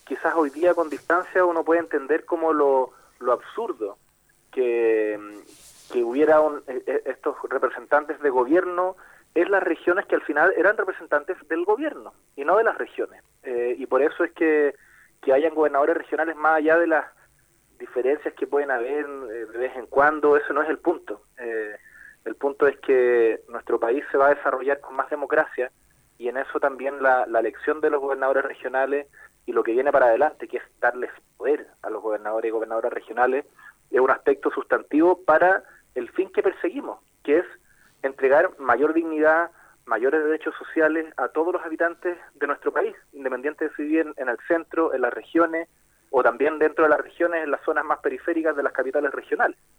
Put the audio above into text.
quizás hoy día con distancia uno puede entender como lo absurdo que hubiera estos representantes de gobierno en las regiones que al final eran representantes del gobierno y no de las regiones. Y por eso es que hayan gobernadores regionales, más allá de las diferencias que pueden haber de vez en cuando, eso no es el punto. El punto es que nuestro país se va a desarrollar con más democracia, y en eso también la elección de los gobernadores regionales y lo que viene para adelante, que es darles poder a los gobernadores y gobernadoras regionales, es un aspecto sustantivo para el fin que perseguimos, que es entregar mayor dignidad, mayores derechos sociales a todos los habitantes de nuestro país, independiente de si viven en el centro, en las regiones, o también dentro de las regiones, en las zonas más periféricas de las capitales regionales.